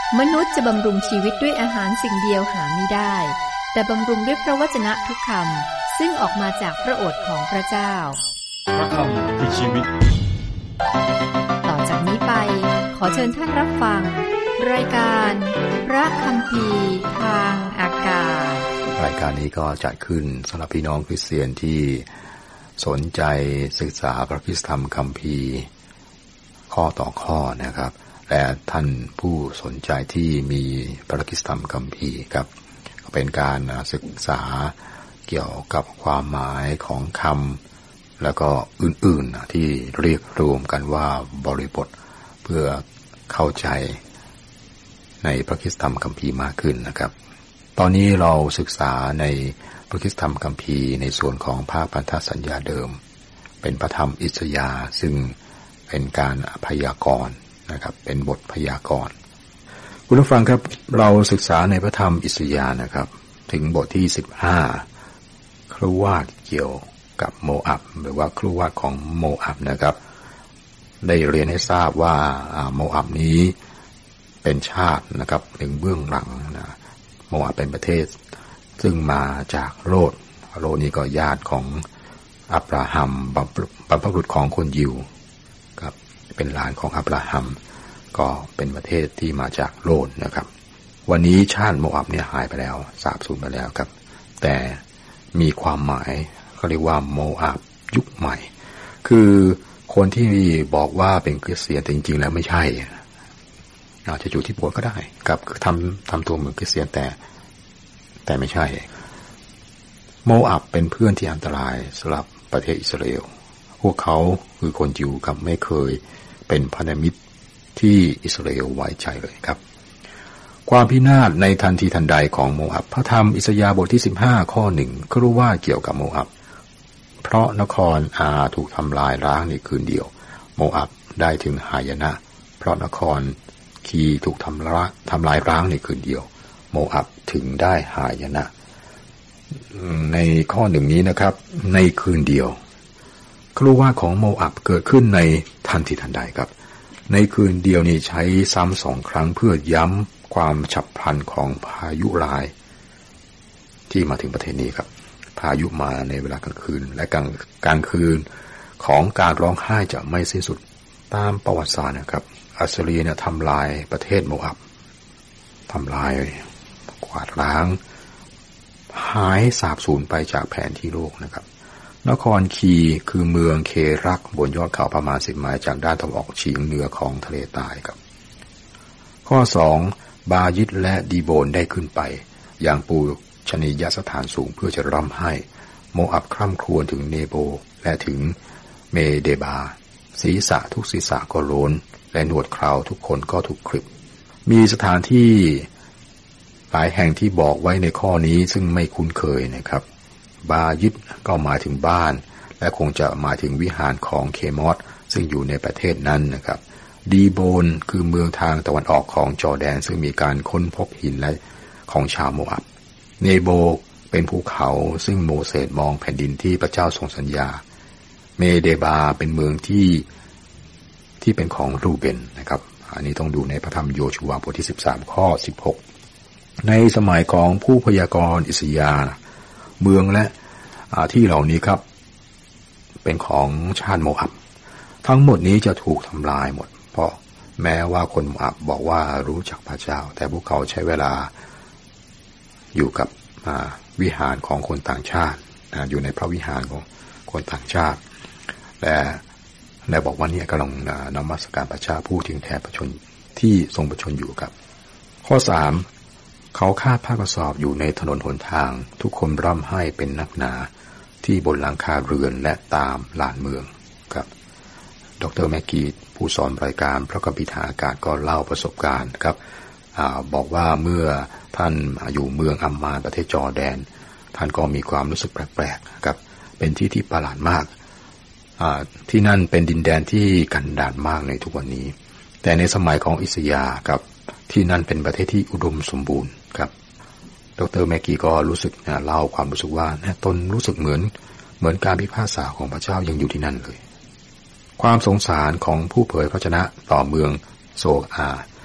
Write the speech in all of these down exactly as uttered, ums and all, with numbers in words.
มนุษย์จะบำรุงชีวิตด้วยอาหารสิ่งเดียวหาไม่ได้แต่บำรุงด้วยพระวจนะทุกคำซึ่งออกมาจากพระโอษฐ์ของพระเจ้าพระคำคือชีวิตต่อจากนี้ไปขอเชิญท่านรับฟังรายการพระคัมภีร์ทางอากาศรายการนี้ก็จัดขึ้นสำหรับพี่น้องคริสเตียนที่สนใจศึกษาพระคริสตธรรมคัมภีร์ข้อต่อข้อนะครับและท่านผู้สนใจที่มีพระคริสตธรรมคัมภีร์ครับเป็นการศึกษาเกี่ยวกับความหมายของคำแล้วก็อื่นๆที่เรียกรวมกันว่าบริบทเพื่อเข้าใจในพระคริสตธรรมคัมภีร์มากขึ้นนะครับตอนนี้เราศึกษาในพระคริสตธรรมคัมภีร์ในส่วนของพระพันธสัญญาเดิมเป็นพระธรรมอิสยาห์ซึ่งเป็นการพยากรณ์นะครับเป็นบทพยากรณ์คุณผู้ฟังครับเราศึกษาในพระธรรมอิสยาห์นะครับถึงบทที่สิบห้าครุวาทเกี่ยวกับโมอับหรือว่าครุวาทของโมอับนะครับได้เรียนให้ทราบว่าโมอับนี้เป็นชาตินะครับถึงเบื้องหลังนะโมอับเป็นประเทศซึ่งมาจากโลดโลดนี้ก็ญาติของอับราฮัมบรรพบุรุษของคนยิวครับเป็นหลานของอับราฮัมก็เป็นประเทศที่มาจากโลดนะครับวันนี้ชาติโมอับเนี่ยหายไปแล้วสาบสูญไปแล้วครับแต่มีความหมายเขาเรียกว่าโมอับยุคใหม่คือคนที่บอกว่าเป็นคริสเตียนแต่จริงๆแล้วไม่ใช่อาจจะอยู่ที่โบสถ์ก็ได้ครับคือทำทำตัวเหมือนคริสเตียนแต่แต่ไม่ใช่โมอับเป็นเพื่อนที่อันตรายสำหรับประเทศอิสราเอลพวกเขาคือคนยิวครับไม่เคยเป็นพันธมิตรที่อิสราเอลไว้ใจเลยครับความพินาศในทันทีทันใดของโมอับพระธรรมอิสยาห์บทที่สิบห้าข้อหนึ่งก็รู้ว่าเกี่ยวกับโมอับเพราะนครอาถูกทำลายร้างในคืนเดียวโมอับได้ถึงหายนะเพราะนครคีถูกทำลายทำลายร้างในคืนเดียวโมอับถึงได้หายนะในข้อหนึ่งนี้นะครับในคืนเดียวครุวาทของโมอับเกิดขึ้นในทันทีทันใดครับในคืนเดียวนี้ใช้ซ้ำสองครั้งเพื่อย้ำความฉับพลันของพายุร้ายที่มาถึงประเทศนี้ครับพายุมาในเวลากลางคืนและกลางกลางคืนของการร้องไห้จะไม่สิ้นสุดตามประวัติศาสตร์นะครับอัสซีเรียเนี่ยทำลายประเทศโมอับทำลายกวาดล้างหายสาบสูญไปจากแผนที่โลกนะครับนครคีคือเมืองเครักบนยอดเขาประมาณสิบไมล์จากด้านตะวันออกเฉียงเหนือของทะเลใต้ครับข้อสองบายิดและดีโบนได้ขึ้นไปอย่างปูชนียสถานสูงเพื่อจะร่ำไห้โมอับคร่ำครวญถึงเนโบและถึงเมเดบาศีรษะทุกศีรษะก็โล้นและหนวดเคราทุกคนก็ถูกคลิปมีสถานที่หลายแห่งที่บอกไว้ในข้อนี้ซึ่งไม่คุ้นเคยนะครับบายิดก็หมายถึงบ้านและคงจะหมายถึงวิหารของเคมอสซึ่งอยู่ในประเทศนั้นนะครับดีโบนคือเมืองทางตะวันออกของจอร์แดนซึ่งมีการค้นพบหินและของชาวโมอับเนโบเป็นภูเขาซึ่งโมเสสมองแผ่นดินที่พระเจ้าทรงสัญญาเมเดบาเป็นเมืองที่ที่เป็นของรูเบนนะครับอันนี้ต้องดูในพระธรรมโยชูวาบทที่สิบสามข้อสิบหกในสมัยของผู้พยากรณ์อิสยาห์เมืองและที่เหล่านี้ครับเป็นของชาติโมอับทั้งหมดนี้จะถูกทำลายหมดเพราะแม้ว่าคนโมอับบอกว่ารู้จักพระเจ้าแต่พวกเขาใช้เวลาอยู่กับวิหารของคนต่างชาติอยู่ในพระวิหารของคนต่างชาติและและบอกว่าเนี่ยกำลังนมัสการพระเจ้าผู้ถึงแท้ประชนที่ทรงประชนอยู่ครับข้อสามเขาคาดผ้ากระสอบอยู่ในถนนหนทางทุกคนร่ำไห้เป็นนักหนาที่บนหลังคาเรือนและตามลานเมืองครับดร.แม็กกี้ผู้สอนรายการพระคัมภีร์ทางอากาศก็เล่าประสบการณ์ครับอ่าบอกว่าเมื่อท่านอยู่เมืองอัมมานประเทศจอร์แดนท่านก็มีความรู้สึกแปลกๆครับเป็นที่ที่ประหลาดมากอ่าที่นั่นเป็นดินแดนที่กันดารมากในทุกวันนี้แต่ในสมัยของอิสยาห์ครับที่นั่นเป็นประเทศที่อุดมสมบูรณ์ครับดร.แม็กกี้ก็รู้สึกนะเล่าความรู้สึกว่าตนรู้สึกเหมือนเหมือนการพิพากษาของพระเจ้ายังอยู่ที่นั่นเลยความสงสารของผู้เผยพระวจนะต่อเมืองโซอา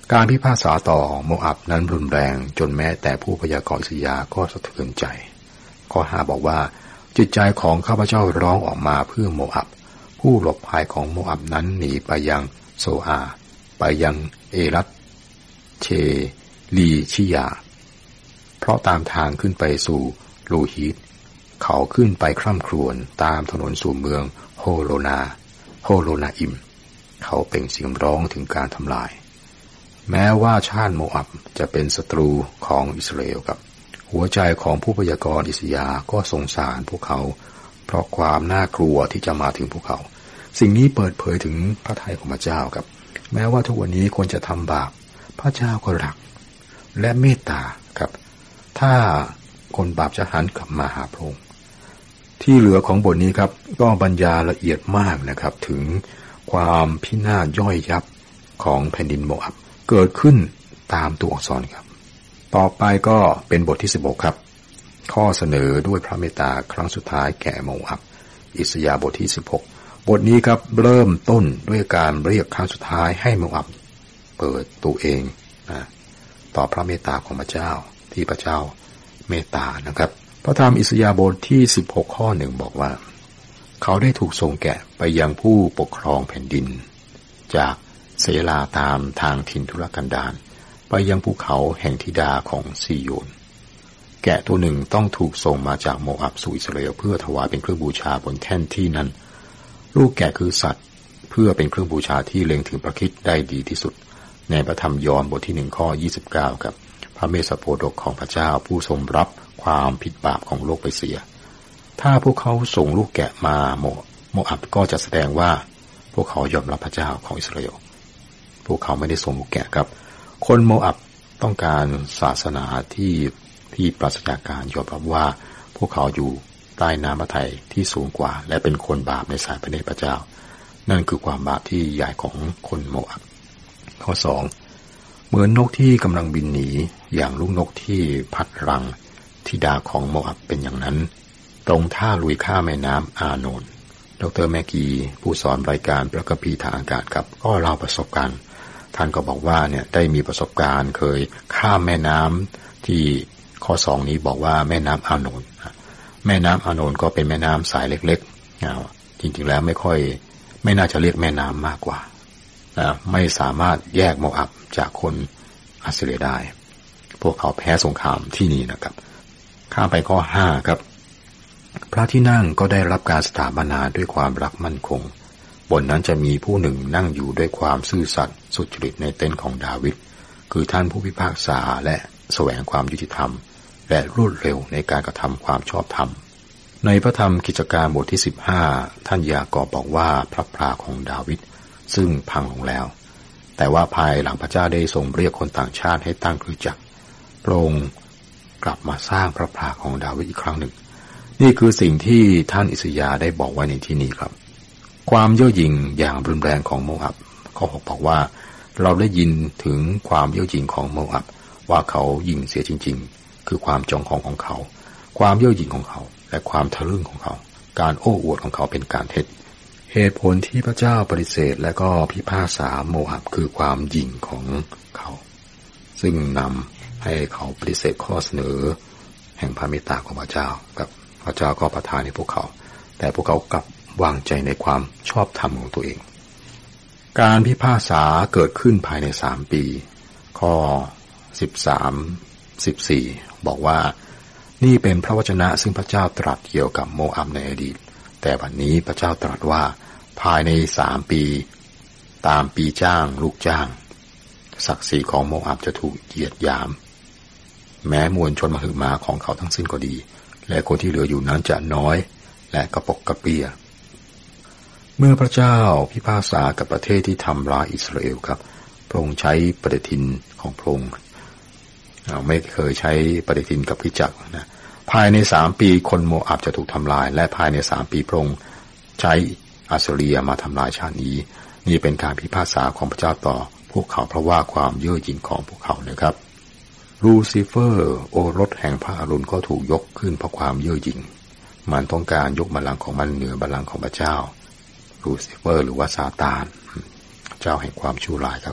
การพิพากษาต่อโมอับนั้นรุนแรงจนแม้แต่ผู้พยากรณ์อิสยาห์ก็สะเทือนใจข้อห้าบอกว่าจิตใจของข้าพเจ้าร้องออกมาเพื่อโมอับผู้หลบภัยของโมอับนั้นหนีไปยังโซอาไปยังเอลัตเชลีชิยาเพราะตามทางขึ้นไปสู่ลูฮีตเขาขึ้นไปคร่ำครวญตามถนนสู่เมืองโฮโลนาโฮโลนาอิมเขาเปล่งเสียงร้องถึงการทำลายแม้ว่าชาติโมอับจะเป็นศัตรูของอิสราเอลครับหัวใจของผู้พยากรณ์อิสยาห์ก็สงสารพวกเขาเพราะความน่ากลัวที่จะมาถึงพวกเขาสิ่งนี้เปิดเผยถึงพระทัยของพระเจ้าครับแม้ว่าทุกวันนี้คนจะทำบาปพระเจ้าก็รักและเมตตาครับถ้าคนบาปจะหันกลับมาหาพระองค์ที่เหลือของบทนี้ครับก็บรรยายละเอียดมากนะครับถึงความพินาศย่อยยับของแผ่นดินโมอับเกิดขึ้นตามตัวอักษรครับต่อไปก็เป็นบทที่สิบหกครับข้อเสนอด้วยพระเมตตาครั้งสุดท้ายแก่โมอับอิสยาห์บทที่สิบหกบทนี้ครับเริ่มต้นด้วยการเรียกครั้งสุดท้ายให้โมอับเปิดตัวเองนะต่อพระเมตตาของพระเจ้าที่พระเจ้าเมตตานะครับพระธรรมอิสยาห์บทที่สิบหกข้อหนึ่งบอกว่าเขาได้ถูกส่งแกะไปยังผู้ปกครองแผ่นดินจากเสลาตามทางถิ่นทุรกันดารไปยังภูเขาแห่งธิดาของซีโยนแกะตัวหนึ่งต้องถูกส่งมาจากโมอับสู่อิสราเอลเพื่อถวายเป็นเครื่องบูชาบนแท่นที่นั้นลูกแกะคือสัตว์เพื่อเป็นเครื่องบูชาที่เล็งถึงพระคริสต์ได้ดีที่สุดในพระธรรมยอห์นบทที่หนึ่งข้อยี่สิบเก้าครับพระเมสสโพดกของพระเจ้าผู้ทรงรับความผิดบาปของโลกไปเสียถ้าพวกเขาส่งลูกแกะมาโมโมอับก็จะแสดงว่าพวกเขายอมรับพระเจ้าของอิสราเอลพวกเขาไม่ได้ส่งลูกแกะครับคนโมอับต้องการศาสนาที่ที่ปราศจากการยอมรับว่าพวกเขาอยู่ใต้น้ำพระทัยที่สูงกว่าและเป็นคนบาปในสายพระเนตรพระเจ้านั่นคือความบาปที่ใหญ่ของคนโมอับข้อสองเหมือนนกที่กำลังบินหนีอย่างลูกนกที่พัดรังธิดาของโมอับเป็นอย่างนั้นตรงท่าลุยข้ามแม่น้ำอาโนนดร.แมกกีผู้สอนรายการพระคัมภีร์ทางอากาศครับก็เล่าประสบการณ์ท่านก็บอกว่าเนี่ยได้มีประสบการณ์เคยข้ามแม่น้ำที่ข้อสองนี้บอกว่าแม่น้ำอาโนนแม่น้ำอาโนนก็เป็นแม่น้ำสายเล็กๆจริงๆแล้วไม่ค่อยไม่น่าจะเรียกแม่น้ำมากกว่านะไม่สามารถแยกโมอับจากคนอัสซีเรียได้พวกเขาแพ้สงครามที่นี่นะครับข้ามไปข้อห้าครับพระที่นั่งก็ได้รับการสถาปนาด้วยความรักมั่นคงบนนั้นจะมีผู้หนึ่งนั่งอยู่ด้วยความซื่อสัตย์สุจริตในเต็นท์ของดาวิดคือท่านผู้พิพากษาและแสวงความยุติธรรมและรวดเร็วในการกระทำความชอบธรรมในพระธรรมกิจการบทที่สิบห้าท่านยากอบบอกว่าพระพลาของดาวิดซึ่งพังลงแล้วแต่ว่าภายหลังพระเจ้าได้ทรงเรียกคนต่างชาติให้ตั้งคริสตจักรพระองค์กลับมาสร้างพระพลาของดาวิดอีกครั้งหนึ่งนี่คือสิ่งที่ท่านอิสยาห์ได้บอกไว้ในที่นี้ครับความเย่อหยิ่งอย่างรุนแรงของโมอับข้อหกบอกว่าเราได้ยินถึงความเย่อหยิ่งของโมอับว่าเขาหยิ่งเสียจริงๆคือความจองหองของเขาความเย่อหยิ่งของเขาและความทะลึ่งของเขาการโอ้อวดของเขาเป็นการเท็จเหตุผลที่พระเจ้าปฏิเสธและก็พิพากษาโมอับคือความหยิ่งของเขาซึ่งนำให้เขาปฏิเสธข้อเสนอแห่งพระเมตตาของพระเจ้ากับพระเจ้าก็ประทานให้พวกเขาแต่พวกเขากลับวางใจในความชอบธรรมของตัวเองการพิพากษาเกิดขึ้นภายในสามปีข้อสิบสาม สิบสี่บอกว่านี่เป็นพระวจนะซึ่งพระเจ้าตรัสเกี่ยวกับโมอับในอดีตแต่บัดนี้พระเจ้าตรัสว่าภายในสามปีตามปีจ้างลูกจ้างศักดิ์ศรีของโมอับจะถูกเหยียดหยามแม้มวลชนมหึมาของเขาทั้งสิ้นก็ดีและคนที่เหลืออยู่นั้นจะน้อยและกระปกกระเปียเมื่อพระเจ้าพิพากษากับประเทศที่ทำร้ายอิสราเอลครับพระองค์ใช้ปฏิทินของพระองค์ไม่เคยใช้ปฏิทินกับคริสตจักรนะภายในสามปีคนโมอับจะถูกทำลายและภายในสามปีพระองค์ใช้อัสซีเรียมาทำลายชาตินี้นี่เป็นการพิพากษาของพระเจ้าต่อพวกเขาเพราะว่าความเย่อหยิ่งของพวกเขานะครับลูซิเฟอร์โอรสแห่งพระอรุณก็ถูกยกขึ้นเพราะความเย่อหยิ่งมันต้องการยกบัลลังก์ของมันเหนือบัลลังก์ของพระเจ้าลูซิเฟอร์หรือว่าซาตานเจ้าแห่งความชั่วร้ายครับ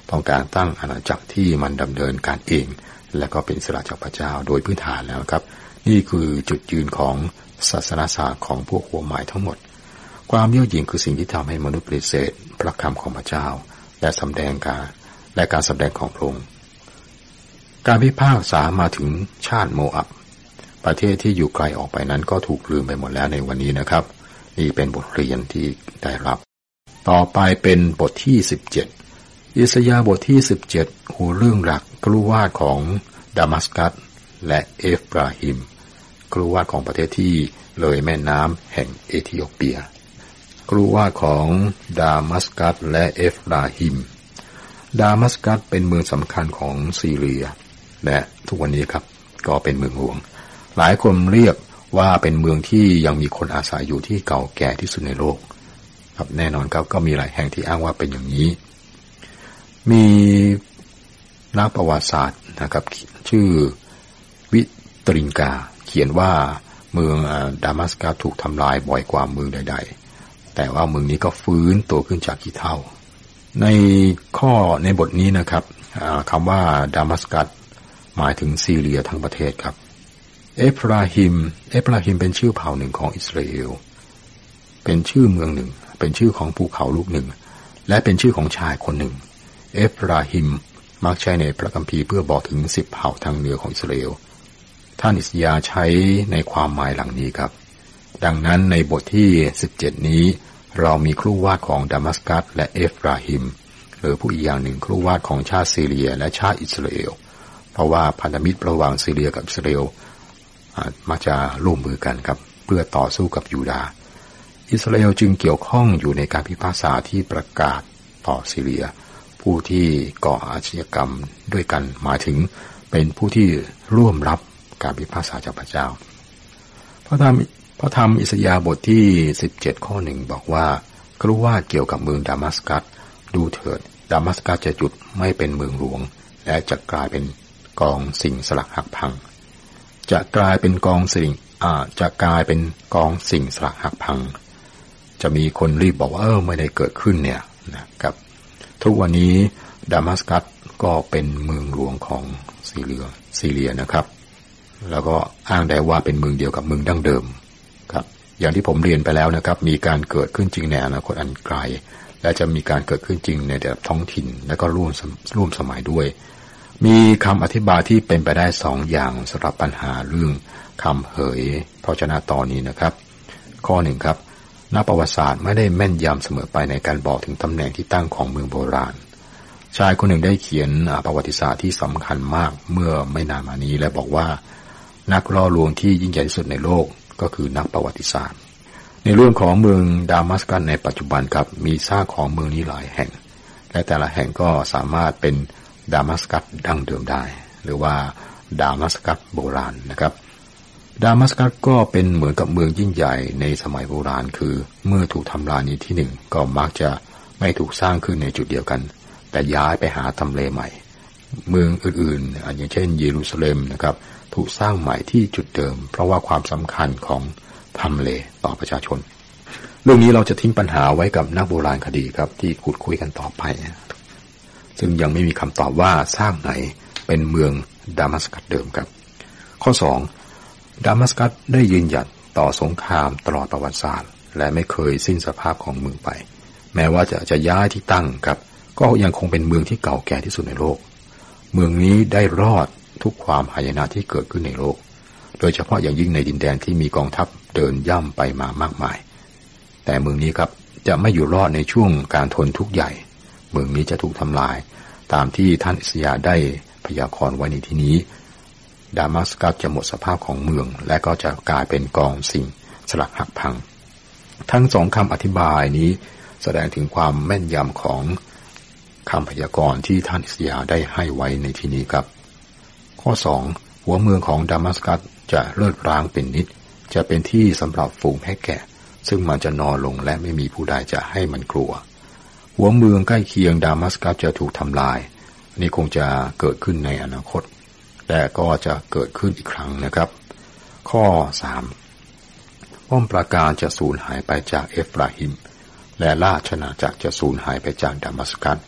ต้องการตั้งอาณาจักรที่มันดำเนินการเองและก็เป็นอิสระจากพระเจ้าโดยพื้นฐานแล้วครับนี่คือจุดยืนของศาสนาศาสตร์ของพวกหัวหมายทั้งหมดความเย่อหยิ่งคือสิ่งที่ทำให้มนุษย์ปฏิเสธพระคำของพระเจ้าและสำแดงการและการสำแดงของพระองค์การพิพากษามาถึงชาติโมอับประเทศที่อยู่ไกลออกไปนั้นก็ถูกลืมไปหมดแล้วในวันนี้นะครับนี่เป็นบทเรียนที่ได้รับต่อไปเป็นบทที่สิบเจ็ดอิสยาห์บทที่สิบเจ็ดหัวเรื่องหลักกรุวาดของดามัสกัสและเอฟราฮิมกรุวาดของประเทศที่เลยแม่น้ำแห่งเอธิโอเปียกรุวาดของดามัสกัสและเอฟราฮิมดามัสกัสเป็นเมืองสำคัญของซีเรียและทุกวันนี้ครับก็เป็นเมืองหลวงหลายคนเรียกว่าเป็นเมืองที่ยังมีคนอาศัยอยู่ที่เก่าแก่ที่สุดในโลกครับแน่นอนครับก็มีหลายแห่งที่อ้างว่าเป็นอย่างนี้มีนักประวัติศาสตร์นะครับชื่อวิตรินกาเขียนว่าเมืองดามัสกัสถูกทำลายบ่อยกว่าเมืองใดๆแต่ว่าเมืองนี้ก็ฟื้นตัวขึ้นจากขี้เถ้าในข้อในบทนี้นะครับคำว่าดามัสกัสหมายถึงซีเรียทั้งประเทศครับเอฟราฮิมเอฟราฮิมเป็นชื่อเผ่าหนึ่งของอิสราเอลเป็นชื่อเมืองหนึ่งเป็นชื่อของภูเขาลูกหนึ่งและเป็นชื่อของชายคนหนึ่งเอฟราฮิมมักใช้ในพระคัมภีร์เพื่อบอกถึงสิบเผ่าทางเหนือของอิสราเอลท่านอิสยาห์ใช้ในความหมายหลังนี้ครับดังนั้นในบทที่สิบเจ็ดนี้เรามีครูวาดของดามัสกัสและเอฟราฮิมหรือผู้อีกอย่างหนึ่งครูวาดของชาติซีเรียและชาติอิสราเอลเพราะว่าพันธมิตรระหว่างซีเรียกับอิสราเอลมักจะร่วมมือกันครับเพื่อต่อสู้กับยูดาห์อิสราเอลจึงเกี่ยวข้องอยู่ในการพิพากษาที่ประกาศต่อซีเรียผู้ที่ก่ออาชญากรรมด้วยกันหมายถึงเป็นผู้ที่ร่วมรับการพิพากษาจากพระเจ้าพระธรรมพระธรรมอิสยาห์บทที่สิบเจ็ดข้อหนึ่งบอกว่ากรุวาดเกี่ยวกับเมืองดามัสกัสดูเถิดดามัสกัสจะหยุดไม่เป็นเมืองหลวงและจะกลายเป็นกองสิ่งสลักหักพังจะกลายเป็นกองสิ่งอ่าจะกลายเป็นกองสิ่งสลักหักพังจะมีคนรีบบอกว่าเออไม่ได้เกิดขึ้นเนี่ยนะครับทุกวันนี้ดามัสกัสก็เป็นเมืองหลวงของซีเรียซีเรียนะครับแล้วก็อ้างได้ว่าเป็นเมืองเดียวกับเมืองดั้งเดิมครับอย่างที่ผมเรียนไปแล้วนะครับมีการเกิดขึ้นจริงในอนาคตอันไกลและจะมีการเกิดขึ้นจริงในระดับท้องถิ่นและก็ร่วมร่วมสมัยด้วยมีคำอธิบายที่เป็นไปได้สองอย่างสำหรับปัญหาเรื่องคำเหยพระวจนะตอนนี้นะครับข้อหนึ่งครับนักประวัติศาสตร์ไม่ได้แม่นยำเสมอไปในการบอกถึงตำแหน่งที่ตั้งของเมืองโบราณชายคนหนึ่งได้เขียนประวัติศาสตร์ที่สำคัญมากเมื่อไม่นานมานี้และบอกว่านักล่อลวงที่ยิ่งใหญ่ที่สุดในโลกก็คือนักประวัติศาสตร์ในเรื่องของเมืองดามัสกัสในปัจจุบันครับมีซากของเมืองนี้หลายแห่งและแต่ละแห่งก็สามารถเป็นดามัสกัสดั้งเดิมได้หรือว่าดามัสกัสโบราณนะครับดามัสกัสก็เป็นเหมือนกับเมืองยิ่งใหญ่ในสมัยโบราณคือเมื่อถูกทำลายในที่หนึ่งก็มักจะไม่ถูกสร้างขึ้นในจุดเดียวกันแต่ย้ายไปหาทำเลใหม่เมืองอื่นๆอย่างเช่นเยรูซาเล็มนะครับถูกสร้างใหม่ที่จุดเดิมเพราะว่าความสำคัญของทำเลต่อประชาชนเรื่องนี้เราจะทิ้งปัญหาไว้กับนักโบราณคดีครับที่ขุดคุยกันต่อไปซึ่งยังไม่มีคำตอบว่าสร้างไหนเป็นเมืองดามัสกัสเดิมครับข้อสองดามัสกัสได้ยืนหยัดต่อสงครามตลอดประวัติศาสตร์และไม่เคยสิ้นสภาพของเมืองไปแม้ว่าจะจะย้ายที่ตั้งครับก็ยังคงเป็นเมืองที่เก่าแก่ที่สุดในโลกเมืองนี้ได้รอดทุกความหายนะที่เกิดขึ้นในโลกโดยเฉพาะอย่างยิ่งในดินแดนที่มีกองทัพเดินย่ำไปมามากมายแต่เมืองนี้ครับจะไม่อยู่รอดในช่วงการทนทุกข์ใหญ่เมืองนี้จะถูกทำลายตามที่ท่านอิสยาห์ได้พยากรณ์ไว้ในที่นี้ดามัสกัสจะหมดสภาพของเมืองและก็จะกลายเป็นกองสิ่งสลักหักพังทั้งสองคำอธิบายนี้แสดงถึงความแม่นยำของคำพยากรณ์ที่ท่านอิสยาห์ได้ให้ไว้ในที่นี้ครับข้อสองหัวเมืองของดามัสกัสจะเลิศร้างเป็นนิดจะเป็นที่สำหรับฝูงแพะแกะซึ่งมันจะนอนลงและไม่มีผู้ใดจะให้มันกลัวหัวเมืองใกล้เคียงดามัสกัสจะถูกทำลายนี่คงจะเกิดขึ้นในอนาคตแต่ก็จะเกิดขึ้นอีกครั้งนะครับข้อสามป้อมปราการจะสูญหายไปจากเอฟราฮิมและราชอาณาจักรจะสูญหายไปจากดามัสกัส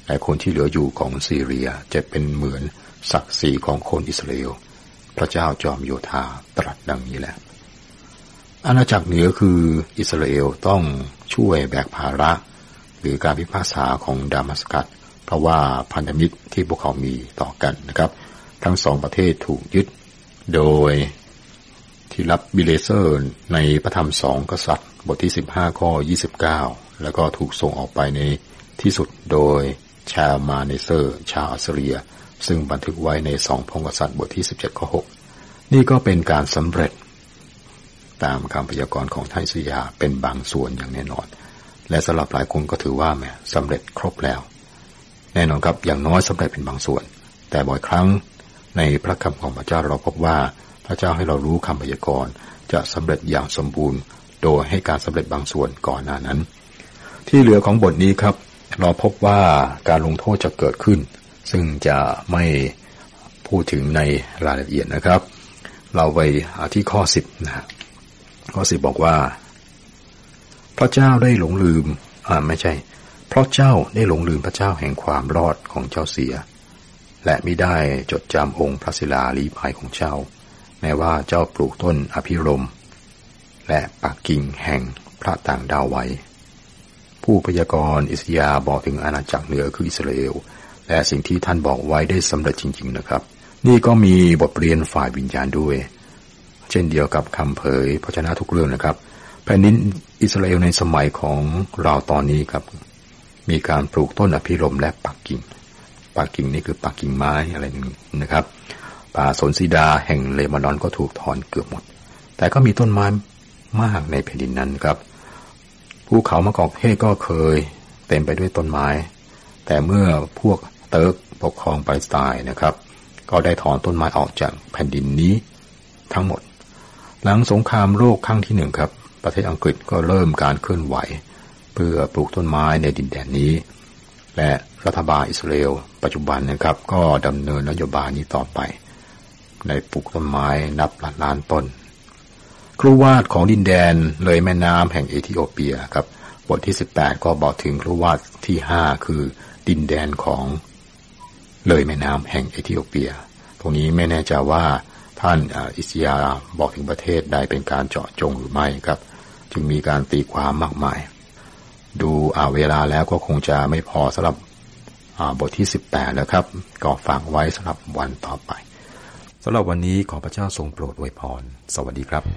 แต่คนที่เหลืออยู่ของซีเรียจะเป็นเหมือนศักดิ์ศรีของคนอิสราเอลพระเจ้าจอมโยธาตรัสดังนี้แหละอาณาจักรเหนือคืออิสราเอลต้องช่วยแบกภาระหรือการพิพากษาของดามัสกัสเพราะว่าพันธมิตรที่พวกเขามีต่อกันนะครับทั้งสองประเทศถูกยึดโดยที่รับบิเลเซอร์ในพระธรรมสองกษัตริย์บทที่สิบห้าข้อยี่สิบเก้าแล้วก็ถูกส่งออกไปในที่สุดโดยชาวมาเนเซอร์ชาวอัสซีเรียซึ่งบันทึกไว้ในสองพงศ์กษัตริย์บทที่สิบเจ็ดข้อหกนี่ก็เป็นการสำเร็จตามคำพยากรณ์ของท่านอิสยาห์เป็นบางส่วนอย่างแน่นอนและสำหรับหลายคนก็ถือว่าแหมสำเร็จครบแล้วแน่นอนครับอย่างน้อยสำเร็จเป็นบางส่วนแต่บ่อยครั้งในพระคำของพระเจ้าเราพบว่าพระเจ้าให้เรารู้คำพยากรณ์จะสำเร็จอย่างสมบูรณ์โดยให้การสำเร็จบางส่วนก่อนหน้านั้นที่เหลือของบทนี้ครับเราพบว่าการลงโทษจะเกิดขึ้นซึ่งจะไม่พูดถึงในรายละเอียดนะครับเราไปที่ข้อสิบนะฮะข้อสิบบอกว่าพระเจ้าได้หลงลืมอ่าไม่ใช่เพราะเจ้าได้หลงลืมพระเจ้าแห่งความรอดของเจ้าเสียและมิได้จดจำองค์พระศิลาลี้ภัยของเจ้าแม้ว่าเจ้าปลูกต้นอภิรมย์และปักกิ่งแห่งพระต่างดาวไว้ผู้พยากรณ์อิสยาห์บอกถึงอาณาจักรเหนือคืออิสราเอลและสิ่งที่ท่านบอกไว้ได้สำเร็จจริงๆนะครับนี่ก็มีบทเรียนฝ่ายวิญญาณด้วยเช่นเดียวกับคำเผยพระชนะทุกเรื่องนะครับแผ่นดินอิสราเอลในสมัยของเราตอนนี้ครับมีการปลูกต้นอภิรมย์และปักกิ่งปักกิ่งนี่คือปักกิ่งไม้อะไรนึงนะครับป่าสนซีดาแห่งเลบานอนก็ถูกถอนเกือบหมดแต่ก็มีต้นไม้มากในแผ่นดินนั้นครับภูเขามะกอกเทศก็เคยเต็มไปด้วยต้นไม้แต่เมื่อพวกเติร์กปกครองปาเลสไตน์นะครับก็ได้ถอนต้นไม้ออกจากแผ่นดินนี้ทั้งหมดหลังสงครามโลกครั้งที่หนึ่งครับประเทศอังกฤษก็เริ่มการเคลื่อนไหวเพื่อปลูกต้นไม้ในดินแดนนี้และรัฐบาลอิสราเอลปัจจุบันนะครับก็ดำเนินนโยบายนี้ต่อไปในปลูกต้นไม้นับล้านต้นครุวาดของดินแดนเลยแม่น้ำแห่งเอธิโอเปียครับบทที่สิบแปดก็บอกถึงครุวาดที่ห้าคือดินแดนของเลยแม่น้ำแห่งเอธิโอเปียตรงนี้ไม่แน่ใจว่าท่านอิสยาห์บอกถึงประเทศใดเป็นการเจาะจงหรือไม่ครับจึงมีการตีความมากมายดูอ่าเวลาแล้วก็คงจะไม่พอสำหรับบทที่สิบแปดแล้วครับก็ฝากไว้สำหรับวันต่อไปสำหรับวันนี้ขอพระเจ้าทรงโปรดอวยพรสวัสดีครับ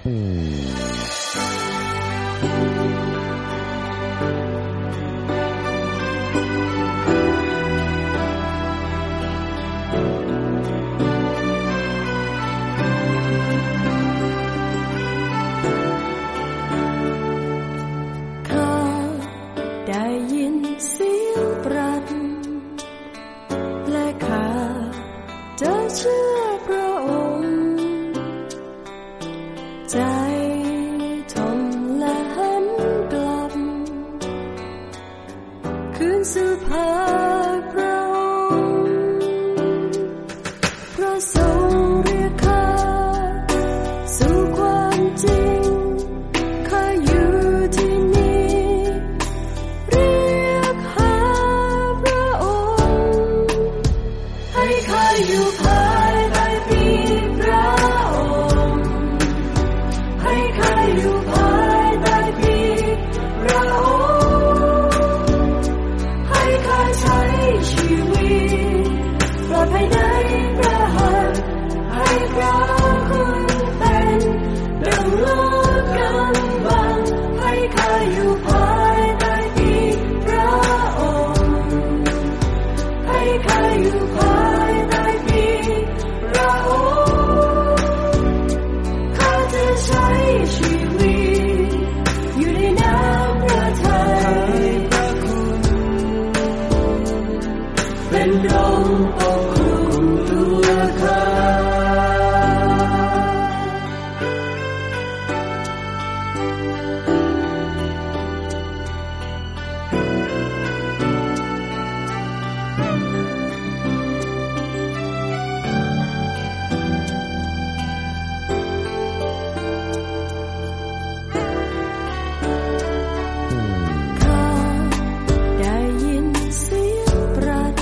ได้ยินเสียงประ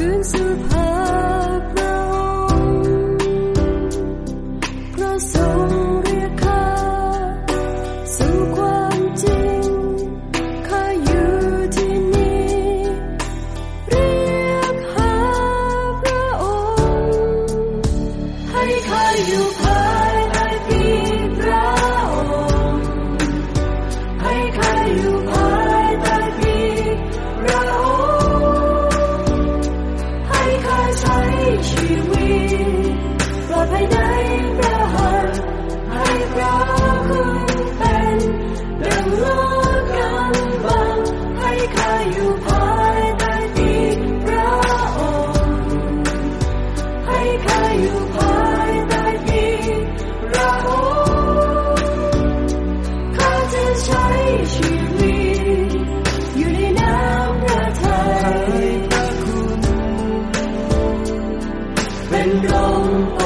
คืนสู่ภาพพระองค์พระทรงเรียกข้าสู่ความจริงข้าอยู่ที่นี่เรียกหาพระองค์ให้ข้าอยู่ภายใต้ปีกพระองค์ให้ข้าอยู่ภายใต้ปีกพระองค์ให้ข้าใช้ชีวิตปลอดภัยในพระหัตถ์ให้พระคุณเป็นดังโลกำบังให้ข้าอยู่ภายใต้ปีกพระองค์ให้ข้าอยู่ภายใต้ปีกพระองค์ข้าจะใช้ชีวิตอยู่ในน้ำพระทัยเป็นร่ม